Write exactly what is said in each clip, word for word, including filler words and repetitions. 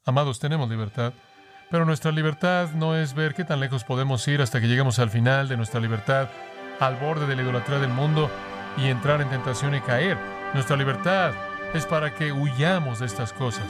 Amados, tenemos libertad, pero nuestra libertad no es ver qué tan lejos podemos ir hasta que lleguemos al final de nuestra libertad, al borde de la idolatría del mundo y entrar en tentación y caer. Nuestra libertad es para que huyamos de estas cosas.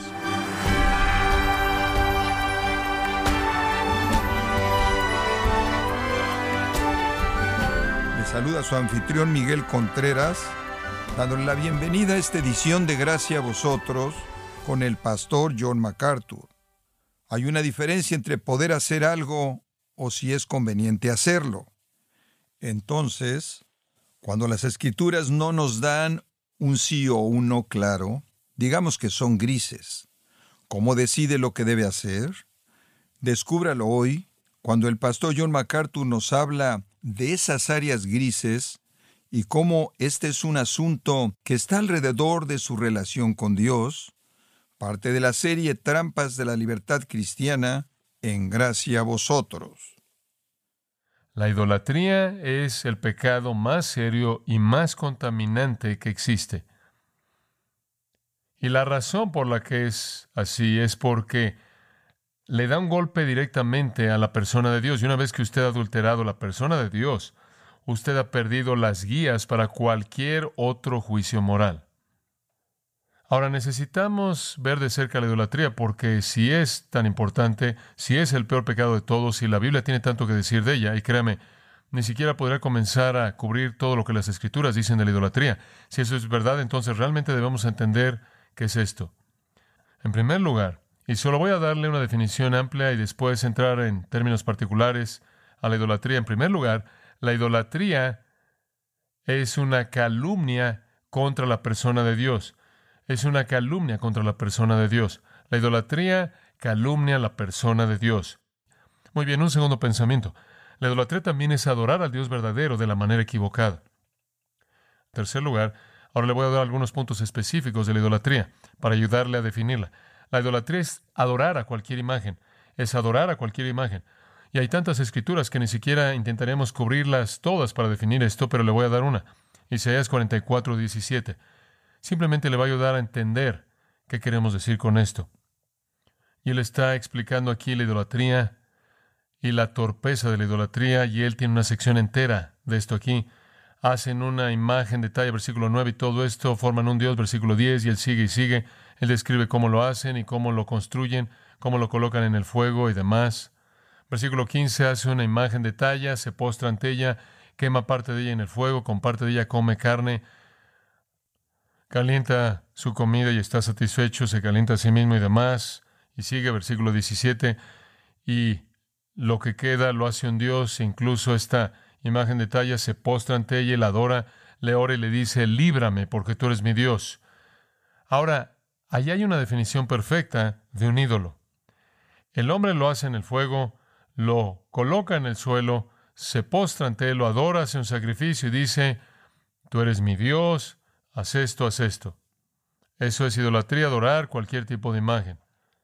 Le saluda su anfitrión Miguel Contreras, dándole la bienvenida a esta edición de Gracia a Vosotros con el pastor John MacArthur. Hay una diferencia entre poder hacer algo o si es conveniente hacerlo. Entonces, cuando las Escrituras no nos dan un sí o un no claro, digamos que son grises. ¿Cómo decide lo que debe hacer? Descúbralo hoy, cuando el pastor John MacArthur nos habla de esas áreas grises y cómo este es un asunto que está alrededor de su relación con Dios, parte de la serie Trampas de la Libertad Cristiana, en Gracia a Vosotros. La idolatría es el pecado más serio y más contaminante que existe. Y la razón por la que es así es porque le da un golpe directamente a la persona de Dios. Y una vez que usted ha adulterado la persona de Dios, usted ha perdido las guías para cualquier otro juicio moral. Ahora necesitamos ver de cerca la idolatría, porque si es tan importante, si es el peor pecado de todos, si la Biblia tiene tanto que decir de ella, y créame, ni siquiera podrá comenzar a cubrir todo lo que las Escrituras dicen de la idolatría. Si eso es verdad, entonces realmente debemos entender qué es esto. En primer lugar, y solo voy a darle una definición amplia y después entrar en términos particulares a la idolatría. En primer lugar, la idolatría es una calumnia contra la persona de Dios. Es una calumnia contra la persona de Dios. La idolatría calumnia a la persona de Dios. Muy bien, un segundo pensamiento. La idolatría también es adorar al Dios verdadero de la manera equivocada. En tercer lugar, ahora le voy a dar algunos puntos específicos de la idolatría para ayudarle a definirla. La idolatría es adorar a cualquier imagen. Es adorar a cualquier imagen. Y hay tantas escrituras que ni siquiera intentaremos cubrirlas todas para definir esto, pero le voy a dar una. Isaías cuarenta y cuatro, diecisiete. Simplemente le va a ayudar a entender qué queremos decir con esto. Y él está explicando aquí la idolatría y la torpeza de la idolatría, y él tiene una sección entera de esto aquí. Hacen una imagen de talla, versículo nueve, y todo esto, forman un Dios, versículo diez, y él sigue y sigue. Él describe cómo lo hacen y cómo lo construyen, cómo lo colocan en el fuego y demás. Versículo quince, hace una imagen de talla, se postra ante ella, quema parte de ella en el fuego, con parte de ella come carne, calienta su comida y está satisfecho, se calienta a sí mismo y demás. Y sigue, versículo diecisiete, y lo que queda lo hace un Dios, e incluso esta imagen de talla se postra ante ella y la adora, le ora y le dice, líbrame, porque tú eres mi Dios. Ahora, allí hay una definición perfecta de un ídolo. El hombre lo hace en el fuego, lo coloca en el suelo, se postra ante él, lo adora, hace un sacrificio y dice, tú eres mi Dios, haz esto, haz esto. Eso es idolatría, adorar cualquier tipo de imagen.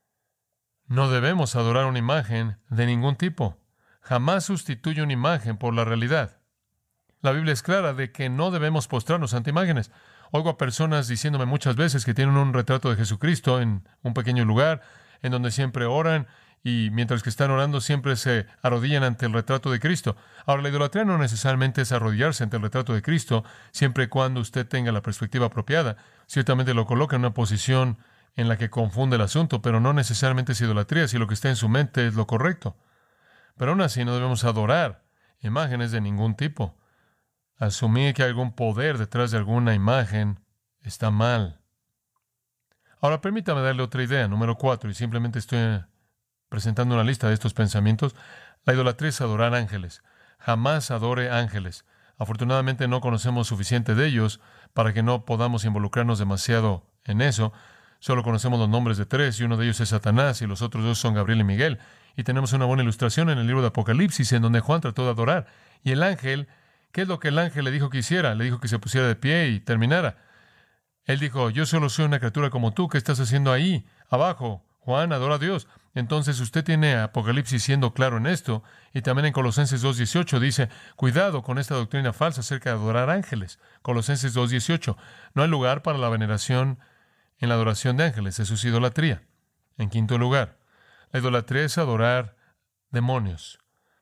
No debemos adorar una imagen de ningún tipo. Jamás sustituye una imagen por la realidad. La Biblia es clara de que no debemos postrarnos ante imágenes. Oigo a personas diciéndome muchas veces que tienen un retrato de Jesucristo en un pequeño lugar, en donde siempre oran, y mientras que están orando siempre se arrodillan ante el retrato de Cristo. Ahora, la idolatría no necesariamente es arrodillarse ante el retrato de Cristo, siempre y cuando usted tenga la perspectiva apropiada. Ciertamente lo coloca en una posición en la que confunde el asunto, pero no necesariamente es idolatría si lo que está en su mente es lo correcto. Pero aún así no debemos adorar imágenes de ningún tipo. Asumir que hay algún poder detrás de alguna imagen está mal. Ahora, permítame darle otra idea, número cuatro, y simplemente estoy presentando una lista de estos pensamientos. La idolatría es adorar ángeles. Jamás adore ángeles. Afortunadamente no conocemos suficiente de ellos para que no podamos involucrarnos demasiado en eso. Solo conocemos los nombres de tres, y uno de ellos es Satanás, y los otros dos son Gabriel y Miguel. Y tenemos una buena ilustración en el libro de Apocalipsis, en donde Juan trató de adorar. Y el ángel, ¿qué es lo que el ángel le dijo que hiciera? Le dijo que se pusiera de pie y terminara. Él dijo, yo solo soy una criatura como tú, ¿qué estás haciendo ahí, abajo? Juan, adora a Dios. Entonces usted tiene Apocalipsis siendo claro en esto, y también en Colosenses dos dieciocho dice, cuidado con esta doctrina falsa acerca de adorar ángeles. Colosenses dos dieciocho, no hay lugar para la veneración en la adoración de ángeles, eso es idolatría. En quinto lugar, la idolatría es adorar demonios.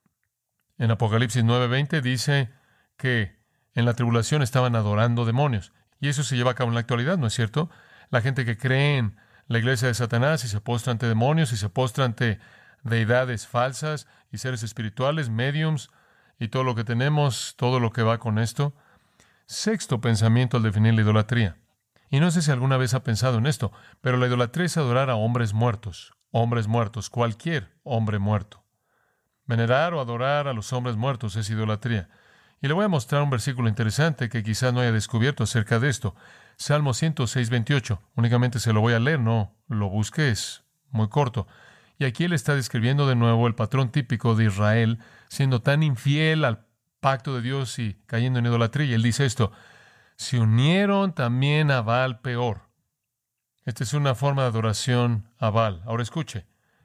En Apocalipsis nueve veinte dice que en la tribulación estaban adorando demonios. Y eso se lleva a cabo en la actualidad, ¿no es cierto? La gente que cree en la iglesia de Satanás y se postra ante demonios y se postra ante deidades falsas y seres espirituales, mediums y todo lo que tenemos, todo lo que va con esto. Sexto pensamiento al definir la idolatría. Y no sé si alguna vez ha pensado en esto, pero la idolatría es adorar a hombres muertos, hombres muertos, cualquier hombre muerto. Venerar o adorar a los hombres muertos es idolatría. Y le voy a mostrar un versículo interesante que quizás no haya descubierto acerca de esto. Salmo ciento seis, veintiocho. Únicamente se lo voy a leer, no lo busque, es muy corto. Y aquí él está describiendo de nuevo el patrón típico de Israel, siendo tan infiel al pacto de Dios y cayendo en idolatría. Y él dice esto: se unieron también a Baal peor. Esta es una forma de adoración a Baal. Ahora escuche.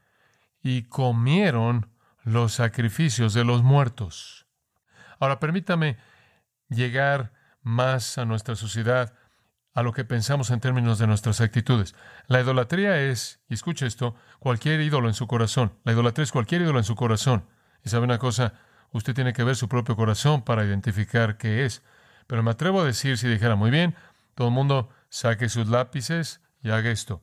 Y comieron los sacrificios de los muertos. Ahora, permítame llegar más a nuestra sociedad, a lo que pensamos en términos de nuestras actitudes. La idolatría es, y escuche esto, cualquier ídolo en su corazón. La idolatría es cualquier ídolo en su corazón. Y sabe una cosa, usted tiene que ver su propio corazón para identificar qué es. Pero me atrevo a decir, si dijera, muy bien, todo el mundo saque sus lápices y haga esto.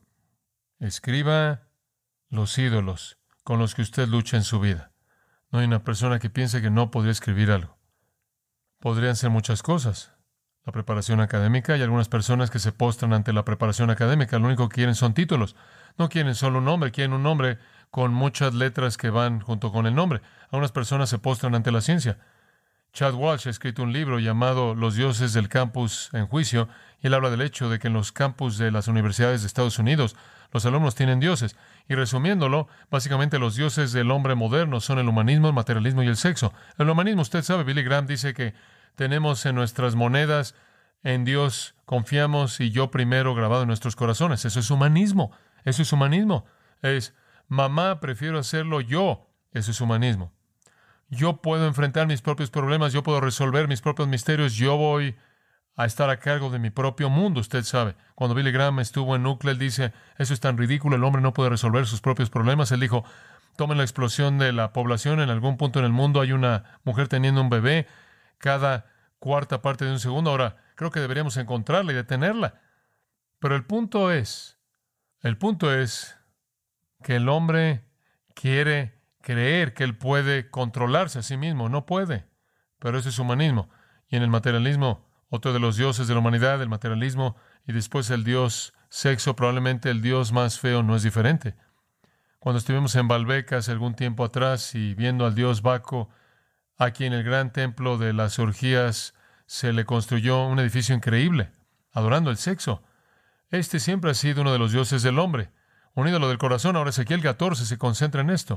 Escriba los ídolos con los que usted lucha en su vida. No hay una persona que piense que no podría escribir algo. Podrían ser muchas cosas. La preparación académica, y algunas personas que se postran ante la preparación académica, lo único que quieren son títulos. No quieren solo un nombre, quieren un nombre con muchas letras que van junto con el nombre. Algunas personas se postran ante la ciencia. Chad Walsh ha escrito un libro llamado Los dioses del campus en juicio, y él habla del hecho de que en los campus de las universidades de Estados Unidos los alumnos tienen dioses. Y resumiéndolo, básicamente los dioses del hombre moderno son el humanismo, el materialismo y el sexo. El humanismo, usted sabe, Billy Graham dice que tenemos en nuestras monedas, en Dios confiamos y yo primero grabado en nuestros corazones. Eso es humanismo. Eso es humanismo. Es, mamá, prefiero hacerlo yo. Eso es humanismo. Yo puedo enfrentar mis propios problemas, yo puedo resolver mis propios misterios, yo voy a estar a cargo de mi propio mundo, usted sabe. Cuando Billy Graham estuvo en Nuclear, él dice, eso es tan ridículo, el hombre no puede resolver sus propios problemas. Él dijo, tomen la explosión de la población, en algún punto en el mundo hay una mujer teniendo un bebé, cada cuarta parte de un segundo. Ahora, creo que deberíamos encontrarla y detenerla. Pero el punto es, el punto es que el hombre quiere creer que él puede controlarse a sí mismo. No puede. Pero eso es humanismo. Y en el materialismo, otro de los dioses de la humanidad, el materialismo, y después el dios sexo, probablemente el dios más feo, no es diferente. Cuando estuvimos en Balbec hace algún tiempo atrás y viendo al dios Baco, aquí en el gran templo de las orgías se le construyó un edificio increíble, adorando el sexo. Este siempre ha sido uno de los dioses del hombre, un ídolo del corazón. Ahora Ezequiel catorce se concentra en esto.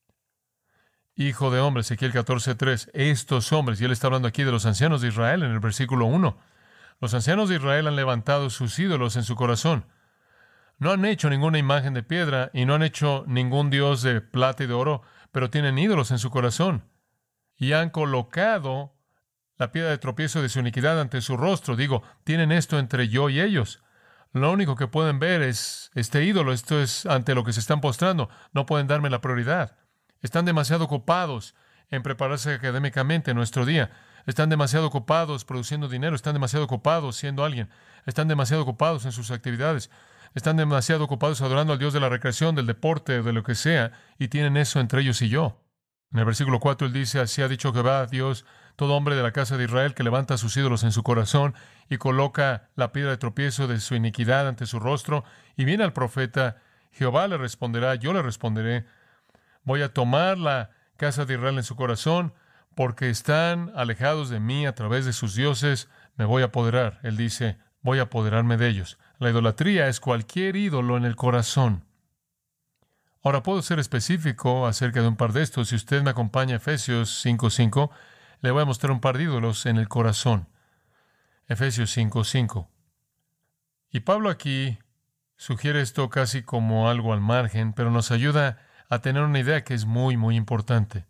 Hijo de hombre, Ezequiel catorce tres, estos hombres, y él está hablando aquí de los ancianos de Israel en el versículo uno. Los ancianos de Israel han levantado sus ídolos en su corazón. No han hecho ninguna imagen de piedra y no han hecho ningún dios de plata y de oro, pero tienen ídolos en su corazón. Y han colocado la piedra de tropiezo de su iniquidad ante su rostro. Digo, tienen esto entre yo y ellos. Lo único que pueden ver es este ídolo. Esto es ante lo que se están postrando. No pueden darme la prioridad. Están demasiado ocupados en prepararse académicamente en nuestro día. Están demasiado ocupados produciendo dinero. Están demasiado ocupados siendo alguien. Están demasiado ocupados en sus actividades. Están demasiado ocupados adorando al Dios de la recreación, del deporte o de lo que sea. Y tienen eso entre ellos y yo. En el versículo cuatro él dice, así ha dicho Jehová, Dios, todo hombre de la casa de Israel que levanta sus ídolos en su corazón y coloca la piedra de tropiezo de su iniquidad ante su rostro, y viene al profeta, Jehová le responderá, yo le responderé, voy a tomar la casa de Israel en su corazón, porque están alejados de mí a través de sus dioses, me voy a apoderar. Él dice, voy a apoderarme de ellos. La idolatría es cualquier ídolo en el corazón. Ahora, puedo ser específico acerca de un par de estos. Si usted me acompaña a Efesios cinco cinco, le voy a mostrar un par de ídolos en el corazón. Efesios cinco cinco. Y Pablo aquí sugiere esto casi como algo al margen, pero nos ayuda a tener una idea que es muy, muy importante.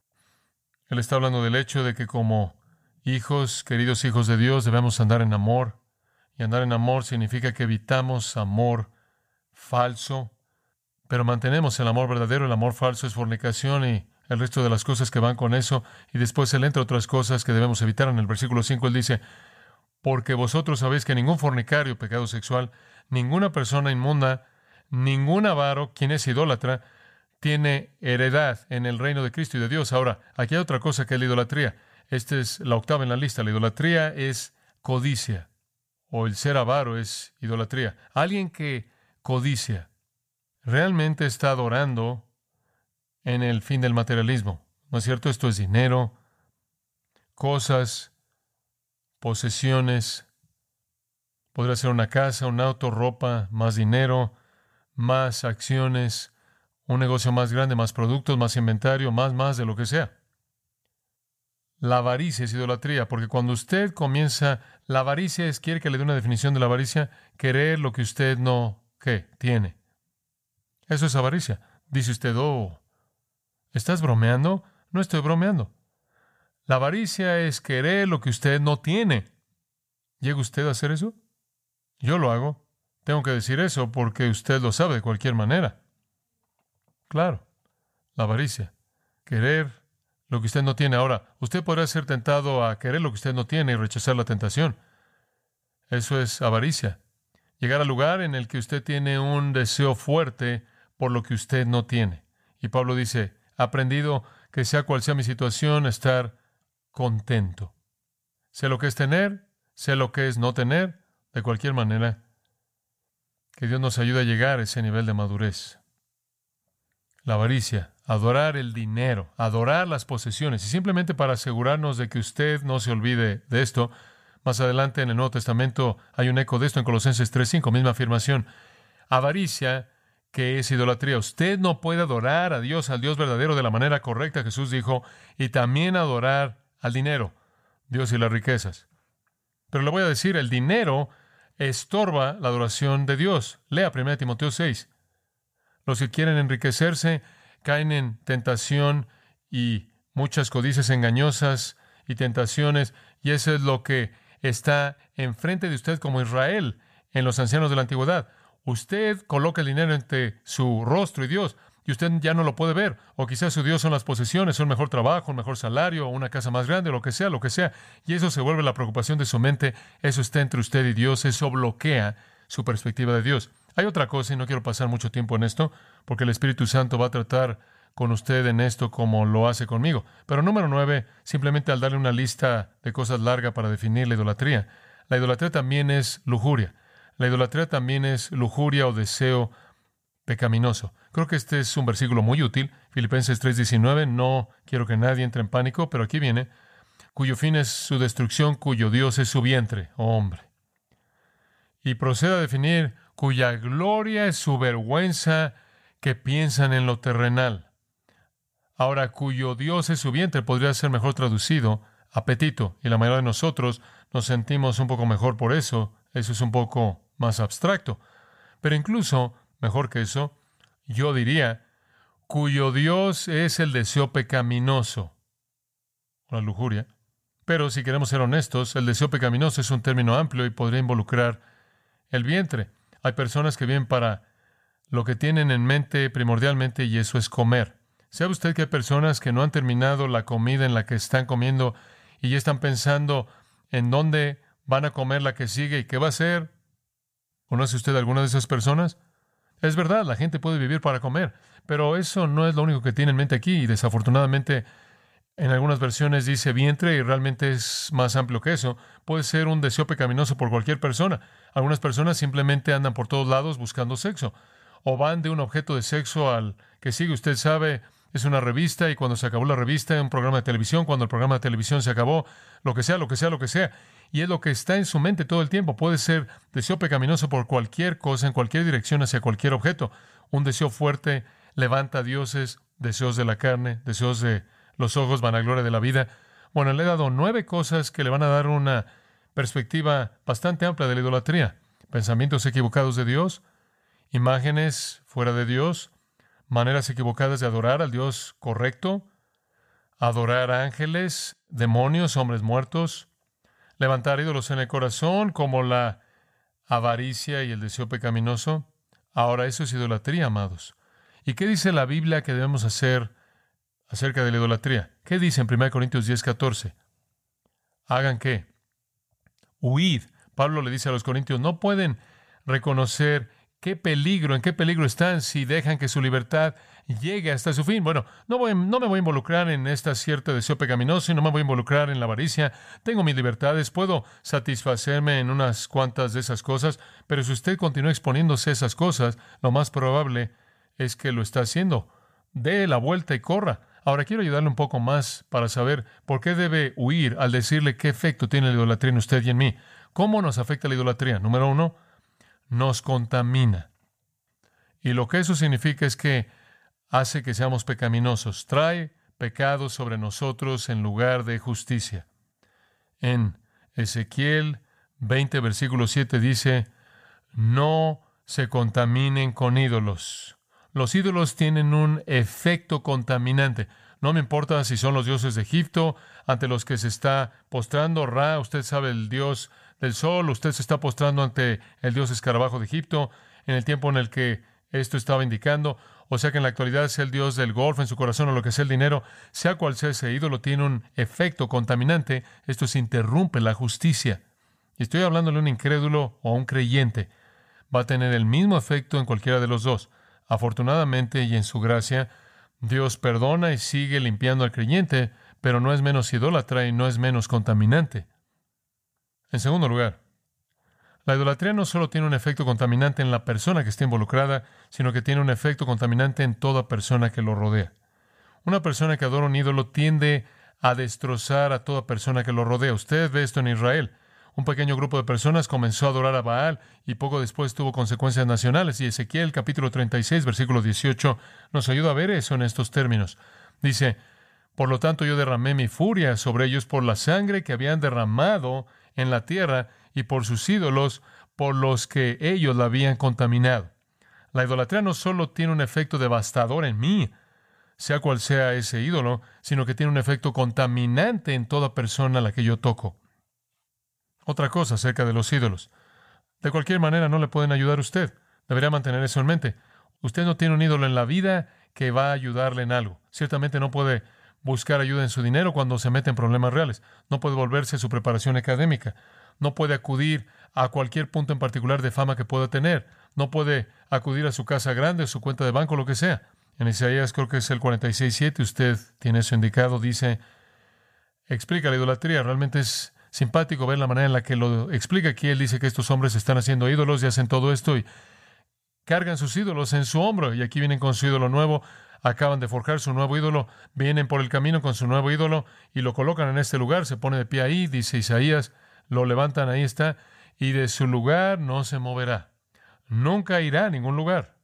Él está hablando del hecho de que como hijos, queridos hijos de Dios, debemos andar en amor. Y andar en amor significa que evitamos amor falso, pero mantenemos el amor verdadero. El amor falso es fornicación y el resto de las cosas que van con eso. Y después él entra otras cosas que debemos evitar. En el versículo cinco él dice, porque vosotros sabéis que ningún fornicario, pecado sexual, ninguna persona inmunda, ningún avaro, quien es idólatra, tiene heredad en el reino de Cristo y de Dios. Ahora, aquí hay otra cosa que es la idolatría. Esta es la octava en la lista. La idolatría es codicia, o el ser avaro es idolatría. Alguien que codicia realmente está adorando en el fin del materialismo. ¿No es cierto? Esto es dinero, cosas, posesiones. Podría ser una casa, un auto, ropa, más dinero, más acciones, un negocio más grande, más productos, más inventario, más, más de lo que sea. La avaricia es idolatría, porque cuando usted comienza, la avaricia es, quiere que le dé una definición de la avaricia, querer lo que usted no, ¿qué? Tiene. Eso es avaricia. Dice usted, oh, ¿estás bromeando? No estoy bromeando. La avaricia es querer lo que usted no tiene. ¿Llega usted a hacer eso? Yo lo hago. Tengo que decir eso porque usted lo sabe de cualquier manera. Claro, la avaricia. Querer lo que usted no tiene. Ahora, usted podrá ser tentado a querer lo que usted no tiene y rechazar la tentación. Eso es avaricia. Llegar al lugar en el que usted tiene un deseo fuerte por lo que usted no tiene. Y Pablo dice, he aprendido que sea cual sea mi situación, estar contento. Sé lo que es tener, sé lo que es no tener, de cualquier manera. Que Dios nos ayude a llegar a ese nivel de madurez. La avaricia, adorar el dinero, adorar las posesiones. Y simplemente para asegurarnos de que usted no se olvide de esto, más adelante en el Nuevo Testamento hay un eco de esto en Colosenses tres cinco, misma afirmación. Avaricia, que es idolatría. Usted no puede adorar a Dios, al Dios verdadero, de la manera correcta, Jesús dijo, y también adorar al dinero, Dios y las riquezas. Pero le voy a decir, el dinero estorba la adoración de Dios. Lea primera Timoteo seis. Los que quieren enriquecerse caen en tentación y muchas codicias engañosas y tentaciones, y eso es lo que está enfrente de usted como Israel en los ancianos de la antigüedad. Usted coloca el dinero entre su rostro y Dios, y usted ya no lo puede ver. O quizás su Dios son las posesiones, un mejor trabajo, un mejor salario, o una casa más grande, o lo que sea, lo que sea. Y eso se vuelve la preocupación de su mente. Eso está entre usted y Dios. Eso bloquea su perspectiva de Dios. Hay otra cosa, y no quiero pasar mucho tiempo en esto, porque el Espíritu Santo va a tratar con usted en esto como lo hace conmigo. Pero número nueve, simplemente al darle una lista de cosas larga para definir la idolatría. La idolatría también es lujuria. La idolatría también es lujuria o deseo pecaminoso. Creo que este es un versículo muy útil. Filipenses tres diecinueve. No quiero que nadie entre en pánico, pero aquí viene. Cuyo fin es su destrucción, cuyo Dios es su vientre, oh hombre. Y procede a definir cuya gloria es su vergüenza, que piensan en lo terrenal. Ahora, cuyo Dios es su vientre podría ser mejor traducido apetito, y la mayoría de nosotros nos sentimos un poco mejor por eso. Eso es un poco más abstracto. Pero incluso, mejor que eso, yo diría, cuyo Dios es el deseo pecaminoso, la lujuria. Pero si queremos ser honestos, el deseo pecaminoso es un término amplio y podría involucrar el vientre. Hay personas que viven para lo que tienen en mente primordialmente, y eso es comer. ¿Sabe usted que hay personas que no han terminado la comida en la que están comiendo y ya están pensando en dónde van a comer la que sigue y qué va a hacer? ¿Conoce usted a alguna de esas personas? Es verdad, la gente puede vivir para comer, pero eso no es lo único que tiene en mente aquí, y desafortunadamente en algunas versiones dice vientre y realmente es más amplio que eso. Puede ser un deseo pecaminoso por cualquier persona. Algunas personas simplemente andan por todos lados buscando sexo, o van de un objeto de sexo al que sigue. Usted sabe, es una revista, y cuando se acabó la revista, un programa de televisión, cuando el programa de televisión se acabó, lo que sea, lo que sea, lo que sea. Y es lo que está en su mente todo el tiempo. Puede ser deseo pecaminoso por cualquier cosa, en cualquier dirección, hacia cualquier objeto. Un deseo fuerte levanta dioses, deseos de la carne, deseos de los ojos, vanagloria de la vida. Bueno, le he dado nueve cosas que le van a dar una perspectiva bastante amplia de la idolatría. Pensamientos equivocados de Dios, imágenes fuera de Dios, maneras equivocadas de adorar al Dios correcto, adorar ángeles, demonios, hombres muertos, levantar ídolos en el corazón como la avaricia y el deseo pecaminoso. Ahora, eso es idolatría, amados. ¿Y qué dice la Biblia que debemos hacer acerca de la idolatría? ¿Qué dice en primera Corintios diez, catorce? ¿Hagan qué? Huid. Pablo le dice a los corintios, no pueden reconocer qué peligro, en qué peligro están si dejan que su libertad llegue hasta su fin. Bueno, no, voy, no me voy a involucrar en este cierto deseo pecaminoso y no me voy a involucrar en la avaricia. Tengo mis libertades, puedo satisfacerme en unas cuantas de esas cosas, pero si usted continúa exponiéndose a esas cosas, lo más probable es que lo está haciendo. Dé la vuelta y corra. Ahora quiero ayudarle un poco más para saber por qué debe huir al decirle qué efecto tiene la idolatría en usted y en mí. ¿Cómo nos afecta la idolatría? Número uno, nos contamina. Y lo que eso significa es que hace que seamos pecaminosos. Trae pecado sobre nosotros en lugar de justicia. En Ezequiel veinte, versículo siete dice, no se contaminen con ídolos. Los ídolos tienen un efecto contaminante. No me importa si son los dioses de Egipto ante los que se está postrando. Ra, usted sabe, el dios del sol. Usted se está postrando ante el dios escarabajo de Egipto en el tiempo en el que esto estaba indicando. O sea que en la actualidad es el dios del golf en su corazón o lo que sea el dinero. Sea cual sea ese ídolo, tiene un efecto contaminante. Esto se interrumpe la justicia. Y estoy hablándole a un incrédulo o a un creyente. Va a tener el mismo efecto en cualquiera de los dos. Afortunadamente y en su gracia, Dios perdona y sigue limpiando al creyente, pero no es menos idólatra y no es menos contaminante. En segundo lugar, la idolatría no solo tiene un efecto contaminante en la persona que está involucrada, sino que tiene un efecto contaminante en toda persona que lo rodea. Una persona que adora un ídolo tiende a destrozar a toda persona que lo rodea. Usted ve esto en Israel. Un pequeño grupo de personas comenzó a adorar a Baal y poco después tuvo consecuencias nacionales. Y Ezequiel, capítulo treinta y seis, versículo dieciocho, nos ayuda a ver eso en estos términos. Dice, por lo tanto yo derramé mi furia sobre ellos por la sangre que habían derramado en la tierra y por sus ídolos, por los que ellos la habían contaminado. La idolatría no solo tiene un efecto devastador en mí, sea cual sea ese ídolo, sino que tiene un efecto contaminante en toda persona a la que yo toco. Otra cosa acerca de los ídolos. De cualquier manera no le pueden ayudar a usted. Debería mantener eso en mente. Usted no tiene un ídolo en la vida que va a ayudarle en algo. Ciertamente no puede buscar ayuda en su dinero cuando se mete en problemas reales. No puede volverse a su preparación académica. No puede acudir a cualquier punto en particular de fama que pueda tener. No puede acudir a su casa grande, su cuenta de banco, lo que sea. En Isaías, creo que es el cuarenta y seis siete, usted tiene eso indicado, dice, explica la idolatría. Realmente es simpático ver la manera en la que lo explica aquí. Él dice que estos hombres están haciendo ídolos y hacen todo esto y cargan sus ídolos en su hombro. Y aquí vienen con su ídolo nuevo, acaban de forjar su nuevo ídolo, vienen por el camino con su nuevo ídolo y lo colocan en este lugar, se pone de pie ahí, dice Isaías, lo levantan, ahí está, y de su lugar no se moverá. Nunca irá a ningún lugar.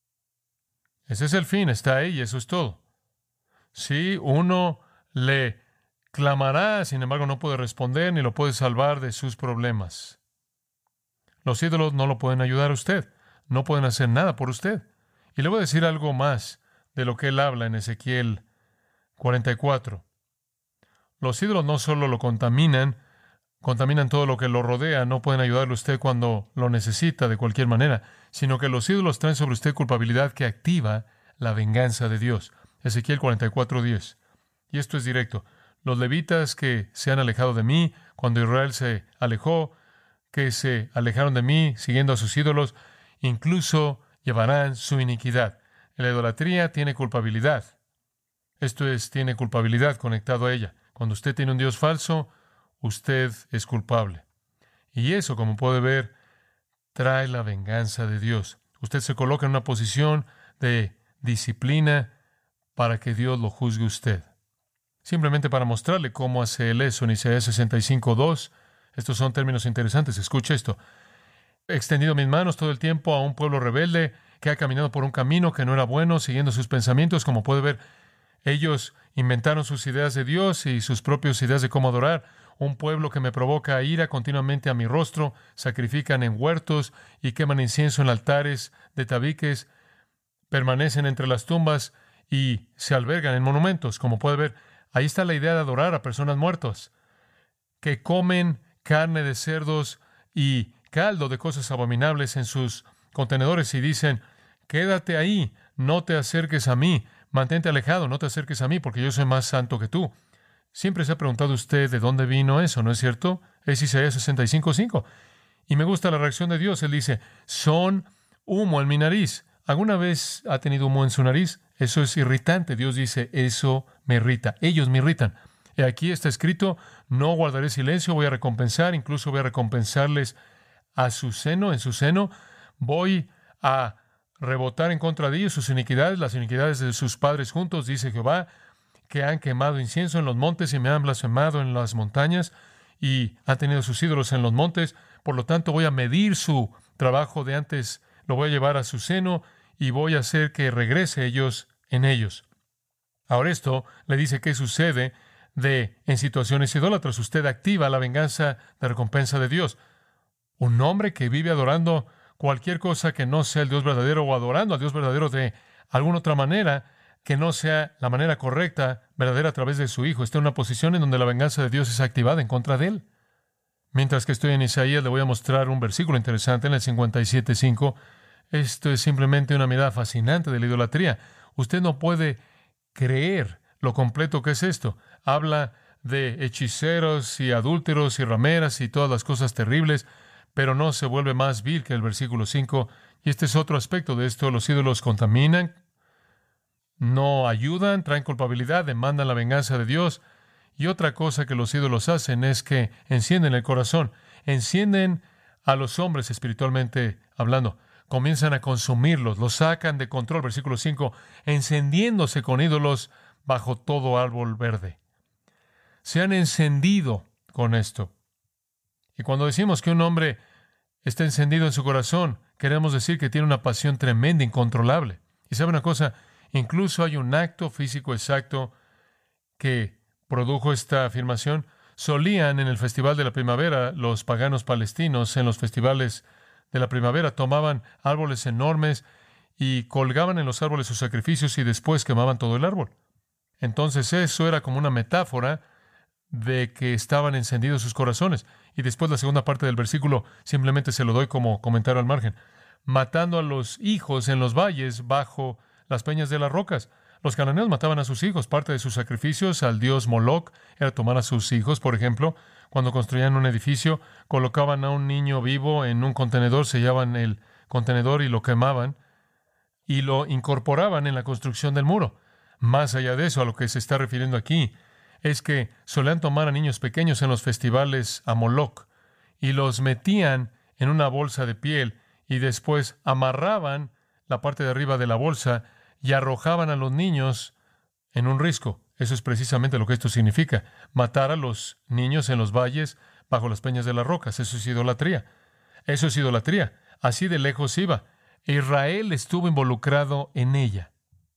Ese es el fin, está ahí y eso es todo. Si uno le clamará, sin embargo no puede responder ni lo puede salvar de sus problemas. Los ídolos no lo pueden ayudar a usted, no pueden hacer nada por usted. Y le voy a decir algo más de lo que él habla en Ezequiel cuarenta y cuatro. Los ídolos no solo lo contaminan, contaminan todo lo que lo rodea, no pueden ayudarle a usted cuando lo necesita de cualquier manera, sino que los ídolos traen sobre usted culpabilidad que activa la venganza de Dios. Ezequiel cuarenta y cuatro diez. Y esto es directo. Los levitas que se han alejado de mí, cuando Israel se alejó, que se alejaron de mí siguiendo a sus ídolos, incluso llevarán su iniquidad. La idolatría tiene culpabilidad. Esto es, tiene culpabilidad conectado a ella. Cuando usted tiene un Dios falso, usted es culpable. Y eso, como puede ver, trae la venganza de Dios. Usted se coloca en una posición de disciplina para que Dios lo juzgue a usted. Simplemente para mostrarle cómo hace él eso en Isaías sesenta y cinco dos. Estos son términos interesantes. Escuche esto. He extendido mis manos todo el tiempo a un pueblo rebelde que ha caminado por un camino que no era bueno, siguiendo sus pensamientos. Como puede ver, ellos inventaron sus ideas de Dios y sus propias ideas de cómo adorar. Un pueblo que me provoca ira continuamente a mi rostro, sacrifican en huertos y queman incienso en altares de tabiques, permanecen entre las tumbas y se albergan en monumentos. Como puede ver, ahí está la idea de adorar a personas muertas, que comen carne de cerdos y caldo de cosas abominables en sus contenedores y dicen, quédate ahí, no te acerques a mí, mantente alejado, no te acerques a mí, porque yo soy más santo que tú. Siempre se ha preguntado usted de dónde vino eso, ¿no es cierto? Es Isaías sesenta y cinco cinco. Y me gusta la reacción de Dios. Él dice, son humo en mi nariz. ¿Alguna vez ha tenido humo en su nariz? Eso es irritante. Dios dice, eso me irrita. Ellos me irritan. Y aquí está escrito, no guardaré silencio, voy a recompensar, incluso voy a recompensarles a su seno, en su seno. Voy a rebotar en contra de ellos sus iniquidades, las iniquidades de sus padres juntos, dice Jehová, que han quemado incienso en los montes y me han blasfemado en las montañas y han tenido sus ídolos en los montes. Por lo tanto, voy a medir su trabajo de antes, lo voy a llevar a su seno y voy a hacer que regrese ellos en ellos. Ahora esto le dice qué sucede de en situaciones idólatras. Usted activa la venganza de recompensa de Dios. Un hombre que vive adorando cualquier cosa que no sea el Dios verdadero o adorando al Dios verdadero de alguna otra manera, que no sea la manera correcta, verdadera a través de su Hijo, está en una posición en donde la venganza de Dios es activada en contra de él. Mientras que estoy en Isaías, le voy a mostrar un versículo interesante en el cincuenta y siete cinco. Esto es simplemente una mirada fascinante de la idolatría. Usted no puede creer lo completo que es esto. Habla de hechiceros y adúlteros y rameras y todas las cosas terribles, pero no se vuelve más vil que el versículo cinco. Y este es otro aspecto de esto. Los ídolos contaminan, no ayudan, traen culpabilidad, demandan la venganza de Dios. Y otra cosa que los ídolos hacen es que encienden el corazón, encienden a los hombres espiritualmente hablando, comienzan a consumirlos, los sacan de control, versículo cinco, encendiéndose con ídolos bajo todo árbol verde. Se han encendido con esto. Y cuando decimos que un hombre está encendido en su corazón, queremos decir que tiene una pasión tremenda, incontrolable. Y sabe una cosa, incluso hay un acto físico exacto que produjo esta afirmación. Solían en el festival de la primavera, los paganos palestinos, en los festivales de la primavera, tomaban árboles enormes y colgaban en los árboles sus sacrificios y después quemaban todo el árbol. Entonces eso era como una metáfora de que estaban encendidos sus corazones. Y después la segunda parte del versículo simplemente se lo doy como comentario al margen. Matando a los hijos en los valles bajo las peñas de las rocas. Los cananeos mataban a sus hijos. Parte de sus sacrificios al dios Moloc era tomar a sus hijos. Por ejemplo, cuando construían un edificio, colocaban a un niño vivo en un contenedor, sellaban el contenedor y lo quemaban y lo incorporaban en la construcción del muro. Más allá de eso, a lo que se está refiriendo aquí, es que solían tomar a niños pequeños en los festivales a Moloc y los metían en una bolsa de piel y después amarraban la parte de arriba de la bolsa y arrojaban a los niños en un risco. Eso es precisamente lo que esto significa. Matar a los niños en los valles bajo las peñas de las rocas. Eso es idolatría. Eso es idolatría. Así de lejos iba. Israel estuvo involucrado en ella.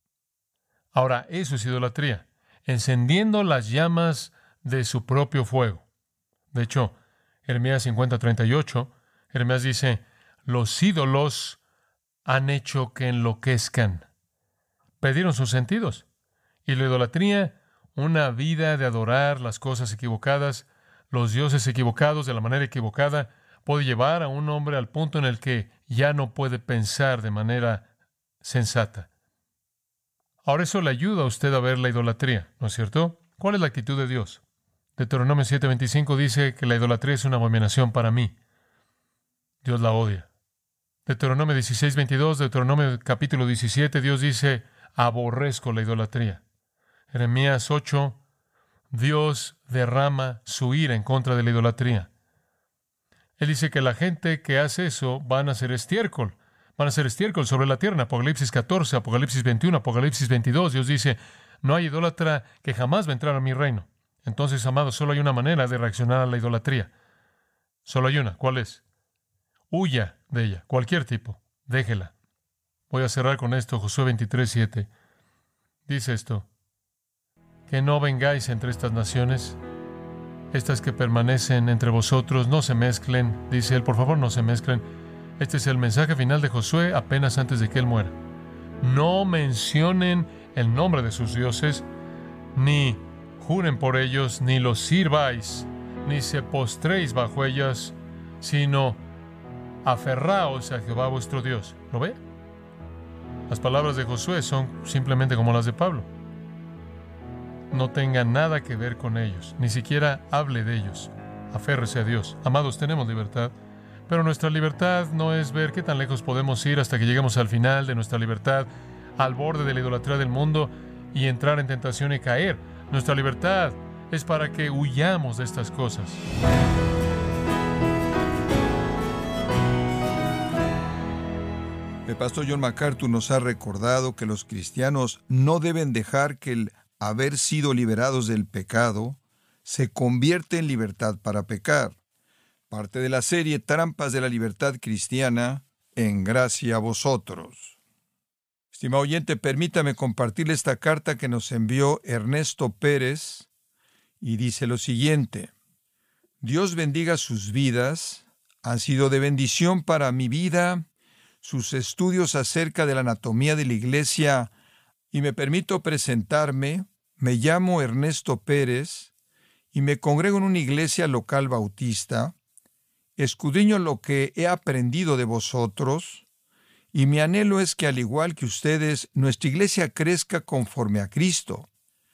Ahora, eso es idolatría. Encendiendo las llamas de su propio fuego. De hecho, Jeremías cincuenta treinta y ocho, Jeremías dice, los ídolos han hecho que enloquezcan. Perdieron sus sentidos. Y la idolatría, una vida de adorar las cosas equivocadas, los dioses equivocados de la manera equivocada, puede llevar a un hombre al punto en el que ya no puede pensar de manera sensata. Ahora eso le ayuda a usted a ver la idolatría, ¿no es cierto? ¿Cuál es la actitud de Dios? Deuteronomio siete veinticinco dice que la idolatría es una abominación para mí. Dios la odia. Deuteronomio dieciséis veintidós, Deuteronomio capítulo diecisiete, Dios dice, aborrezco la idolatría. Jeremías ocho, Dios derrama su ira en contra de la idolatría. Él dice que la gente que hace eso van a ser estiércol. Van a ser estiércol sobre la tierra. Apocalipsis catorce, Apocalipsis veintiuno, Apocalipsis veintidós. Dios dice, no hay idólatra que jamás va a entrar a mi reino. Entonces, amados, solo hay una manera de reaccionar a la idolatría. Solo hay una. ¿Cuál es? Huya de ella. Cualquier tipo. Déjela. Voy a cerrar con esto. Josué veintitrés siete. Dice esto. Que no vengáis entre estas naciones. Estas que permanecen entre vosotros, no se mezclen. Dice él, por favor, no se mezclen. Este es el mensaje final de Josué apenas antes de que él muera. No mencionen el nombre de sus dioses, ni juren por ellos, ni los sirváis, ni se postréis bajo ellas, sino aferraos a Jehová vuestro Dios. ¿Lo ve? Las palabras de Josué son simplemente como las de Pablo. No tenga nada que ver con ellos, ni siquiera hable de ellos. Aférrese a Dios. Amados, tenemos libertad, pero nuestra libertad no es ver qué tan lejos podemos ir hasta que lleguemos al final de nuestra libertad, al borde de la idolatría del mundo y entrar en tentación y caer. Nuestra libertad es para que huyamos de estas cosas. El pastor John MacArthur nos ha recordado que los cristianos no deben dejar que el haber sido liberados del pecado se convierta en libertad para pecar. Parte de la serie Trampas de la Libertad Cristiana, en gracia a vosotros. Estimado oyente, permítame compartirle esta carta que nos envió Ernesto Pérez y dice lo siguiente: Dios bendiga sus vidas, han sido de bendición para mi vida sus estudios acerca de la anatomía de la iglesia, y me permito presentarme. Me llamo Ernesto Pérez y me congrego en una iglesia local bautista. Escudriño lo que he aprendido de vosotros, y mi anhelo es que, al igual que ustedes, nuestra iglesia crezca conforme a Cristo.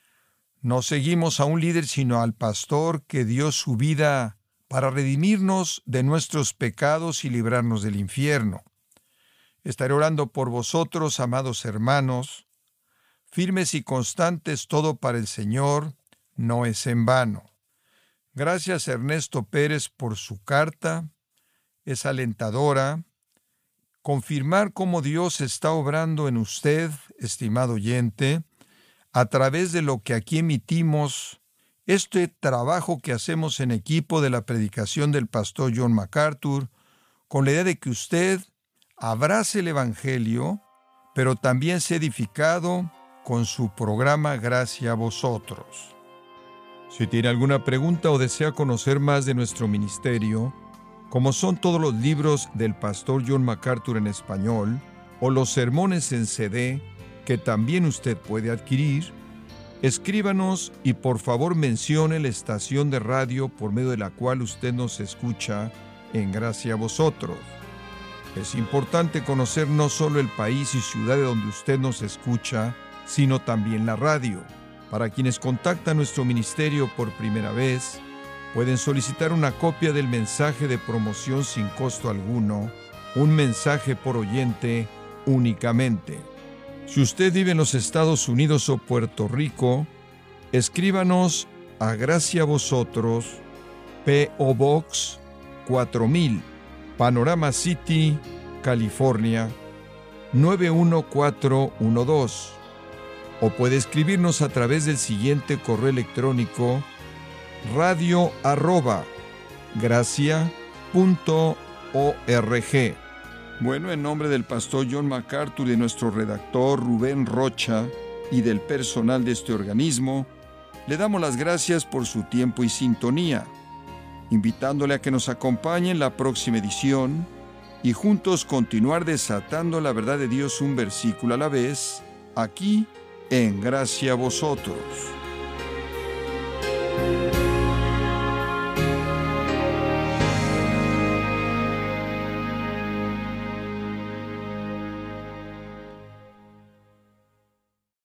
No seguimos a un líder, sino al pastor que dio su vida para redimirnos de nuestros pecados y librarnos del infierno. Estaré orando por vosotros, amados hermanos, firmes y constantes, todo para el Señor, no es en vano. Gracias, Ernesto Pérez, por su carta. Es alentadora confirmar cómo Dios está obrando en usted, estimado oyente, a través de lo que aquí emitimos, este trabajo que hacemos en equipo de la predicación del pastor John MacArthur, con la idea de que usted abrace el Evangelio, pero también sea edificado con su programa Gracia a Vosotros. Si tiene alguna pregunta o desea conocer más de nuestro ministerio, como son todos los libros del pastor John MacArthur en español, o los sermones en C D, que también usted puede adquirir, escríbanos y por favor mencione la estación de radio por medio de la cual usted nos escucha en Gracia a Vosotros. Es importante conocer no solo el país y ciudad de donde usted nos escucha, sino también la radio. Para quienes contactan nuestro ministerio por primera vez, pueden solicitar una copia del mensaje de promoción sin costo alguno, un mensaje por oyente únicamente. Si usted vive en los Estados Unidos o Puerto Rico, escríbanos a Gracia a Vosotros, P O Box cuatro mil, Panorama City, California, nueve uno cuatro uno dos. O puede escribirnos a través del siguiente correo electrónico: radio arroba gracia punto org. Bueno, en nombre del pastor John MacArthur, de nuestro redactor Rubén Rocha y del personal de este organismo, le damos las gracias por su tiempo y sintonía, invitándole a que nos acompañe en la próxima edición y juntos continuar desatando la verdad de Dios un versículo a la vez, aquí en Gracia a Vosotros.